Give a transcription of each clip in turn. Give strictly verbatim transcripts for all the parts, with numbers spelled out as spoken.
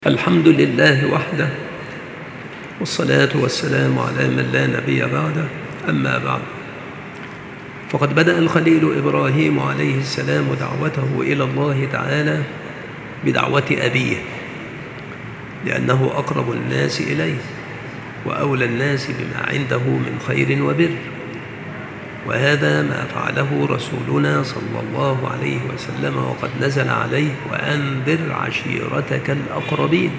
الحمد لله وحده، والصلاة والسلام على من لا نبي بعده. أما بعد، فقد بدأ الخليل إبراهيم عليه السلام دعوته إلى الله تعالى بدعوة أبيه، لأنه أقرب الناس إليه وأولى الناس بما عنده من خير وبر، وهذا ما فعله رسولنا صلى الله عليه وسلم وقد نزل عليه: وأنذر عشيرتك الأقربين.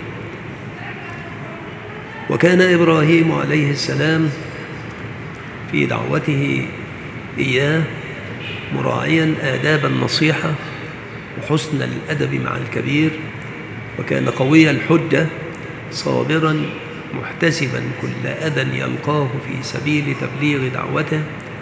وكان إبراهيم عليه السلام في دعوته إياه مراعيا آداب النصيحة وحسن الأدب مع الكبير، وكان قوي الحجة صابرا محتسبا كل أذى يلقاه في سبيل تبليغ دعوته،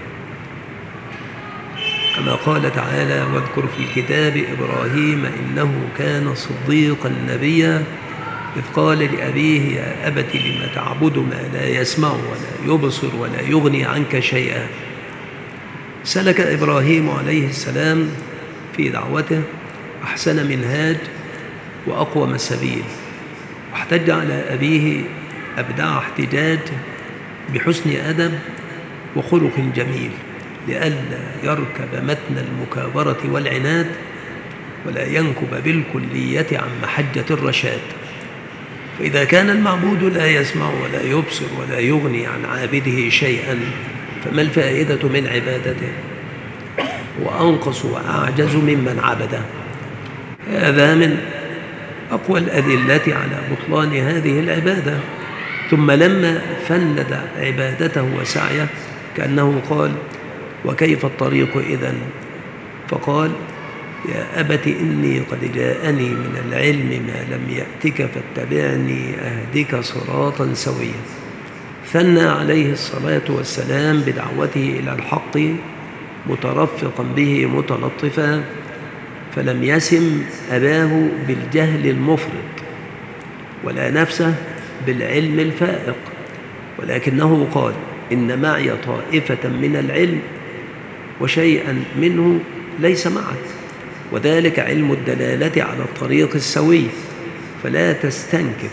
كما قال تعالى: واذكر في الكتاب إبراهيم إنه كان صديقا نبيا إذ قال لأبيه يا أبت لم تعبد ما لا يسمع ولا يبصر ولا يغني عنك شيئا. سلك إبراهيم عليه السلام في دعوته أحسن منهاج وأقوم السبيل، واحتج على أبيه أبدع احتجاج بحسن أدب وخلق جميل، لئلا يركب متن المكابرة والعناد ولا ينكب بالكلية عن محجة الرشاد. فإذا كان المعبود لا يسمع ولا يبصر ولا يغني عن عابده شيئا، فما الفائدة من عبادته؟ وأنقص وأعجز ممن عبده. هذا من أقوى الأدلة على بطلان هذه العبادة. ثم لما فند عبادته وسعيه كأنه قال: وكيف الطريق إذن؟ فقال: يا أبت إني قد جاءني من العلم ما لم يأتك فاتبعني أهدك صراطا سويا. ثنى عليه الصلاة والسلام بدعوته إلى الحق مترفقا به متلطفا، فلم يسم أباه بالجهل المفرط ولا نفسه بالعلم الفائق، ولكنه قال: إن معي طائفة من العلم وشيئا منه ليس معك، وذلك علم الدلالة على الطريق السوي، فلا تستنكف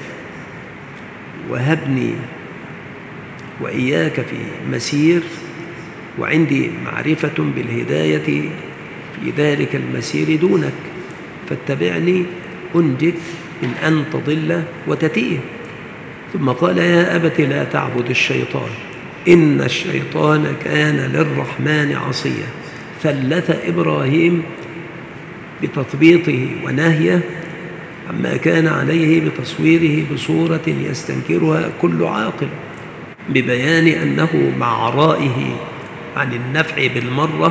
وهبني وإياك في مسير، وعندي معرفة بالهداية في ذلك المسير دونك، فاتبعني أنجك من أن تضل وتتيه. ثم قال: يا أبت لا تعبد الشيطان إن الشيطان كان للرحمن عصيا. ثلث إبراهيم بتثبيطه ونهيه عما كان عليه بتصويره بصورة يستنكرها كل عاقل، ببيان أنه مع رائه عن النفع بالمرة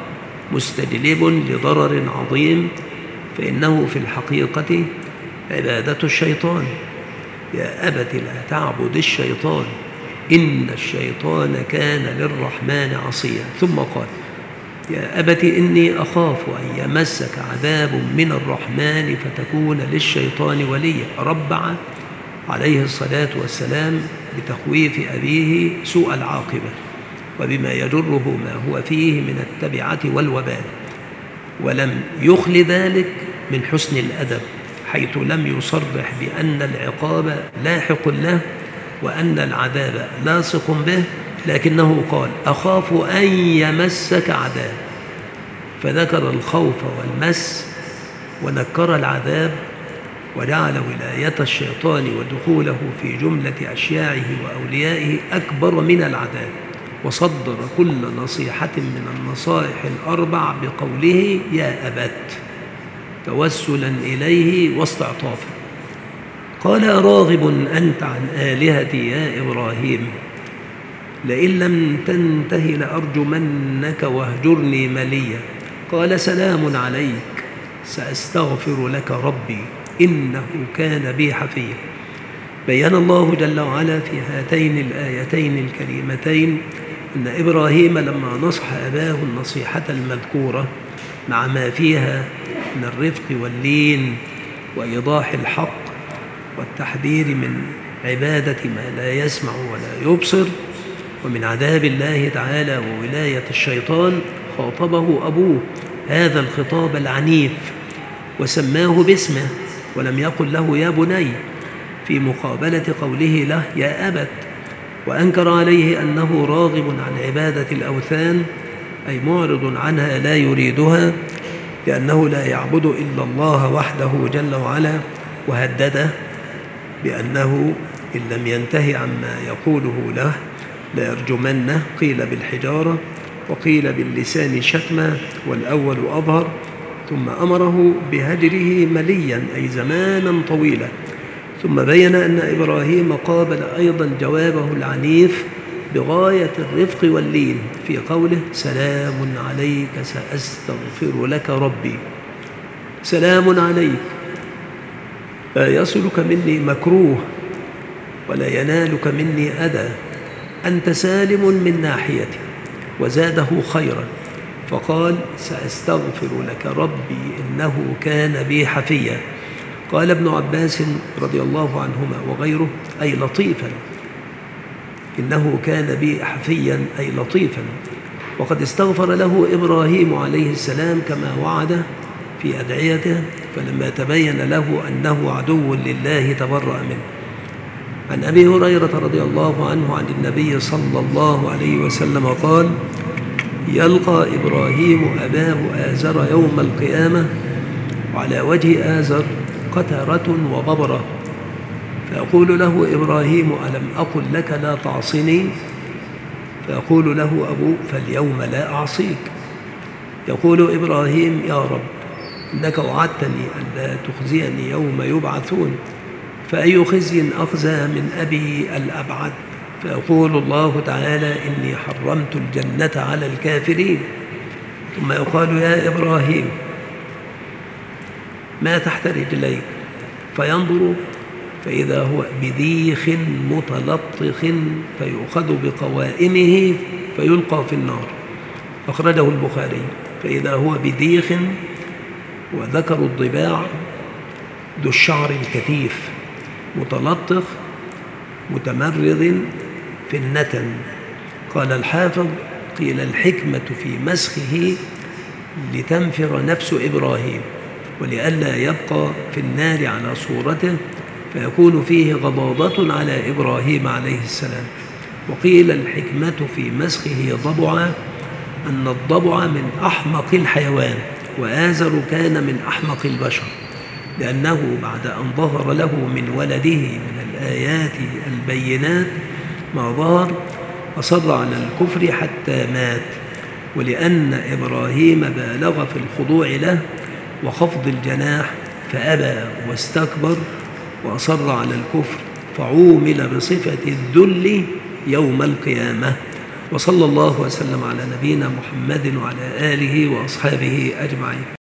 مستجلب لضرر عظيم، فإنه في الحقيقة عبادة الشيطان. يا أبت لا تعبد الشيطان إن الشيطان كان للرحمن عصيا. ثم قال: يا أبت إني أخاف أن يمسك عذاب من الرحمن فتكون للشيطان وليا. ربع عليه الصلاة والسلام بتخويف أبيه سوء العاقبة وبما يجره ما هو فيه من التبعة والوبال، ولم يخل ذلك من حسن الأدب، حيث لم يصرح بأن العقاب لاحق له وأن العذاب لاصق به، لكنه قال: أخاف أن يمسك عذاب، فذكر الخوف والمس ونكر العذاب، وجعل ولاية الشيطان ودخوله في جملة أشياعه وأوليائه أكبر من العذاب، وصدر كل نصيحة من النصائح الأربع بقوله: يا أبت، توسلا إليه واستعطافا. قال: راغب أنت عن آلهتي يا إبراهيم، لئن لم تنته لأرجمنك واهجرني مليا. قال: سلام عليك، سأستغفر لك ربي إنه كان بي حفيا. بيّن الله جل وعلا في هاتين الآيتين الكريمتين أن إبراهيم لما نصح أباه النصيحة المذكورة مع ما فيها من الرفق واللين وإيضاح الحق والتحذير من عبادة ما لا يسمع ولا يبصر ومن عذاب الله تعالى وولاية الشيطان، خاطبه أبوه هذا الخطاب العنيف وسماه باسمه ولم يقل له يا بني في مقابلة قوله له يا أبت. وأنكر عليه أنه راغب عن عبادة الأوثان، أي معرض عنها لا يريدها، لأنه لا يعبد إلا الله وحده جل وعلا، وهدده بأنه إن لم ينتهي عما يقوله له ليرجمنه، قيل بالحجارة وقيل باللسان شتما، والأول أظهر. ثم أمره بهجره مليا، أي زمانا طويلا. ثم بين أن إبراهيم قابل أيضا جوابه العنيف بغاية الرفق واللين في قوله سلام عليك سأستغفر لك ربي. سلام عليك، لا يصلك مني مكروه ولا ينالك مني أذى، أنت سالم من ناحيتي. وزاده خيرا فقال سأستغفر لك ربي إنه كان بي حفيا. قال ابن عباس رضي الله عنهما وغيره أي لطيفا، إنه كان بي حفيا أي لطيفا. وقد استغفر له إبراهيم عليه السلام كما وعده في أدعيته، فلما تبين له أنه عدو لله تبرأ منه. عن أبي هريرة رضي الله عنه عن النبي صلى الله عليه وسلم قال يلقى إبراهيم أباه آزر يوم القيامة، وعلى وجه آزر قترة وببرة، فيقول له إبراهيم ألم أقل لك لا تعصني؟ فيقول له أبوه فاليوم لا أعصيك. يقول إبراهيم يا رب إنك وعدتني أن لا تخزيني يوم يبعثون، فأي خزي أخزى من أبي الأبعد؟ فيقول الله تعالى إني حرمت الجنة على الكافرين. ثم يقال يا إبراهيم ما تحت رجليك؟ فينظر فإذا هو بذيخ متلطخ فيؤخذ بقوائمه فيلقى في النار، أخرجه البخاري. فإذا هو بذيخ وذكر الضباع ذو الشعر الكثيف متلطخ متمرغ في النتن. قال الحافظ قيل الحكمة في مسخه لتنفر نفس إبراهيم ولئلا يبقى في النار على صورته، فيكون فيه غضاضة على إبراهيم عليه السلام. وقيل الحكمة في مسخه ضبعا، أن الضبع من أحمق الحيوان، وآزر كان من أحمق البشر، لأنه بعد أن ظهر له من ولده من الآيات البينات ما ظهر أصر على الكفر حتى مات. ولأن إبراهيم بالغ في الخضوع له وخفض الجناح فأبى واستكبر وأصر على الكفر، فعومل بصفة الذل يوم القيامة. وصلى الله وسلم على نبينا محمد وعلى آله وأصحابه أجمعين.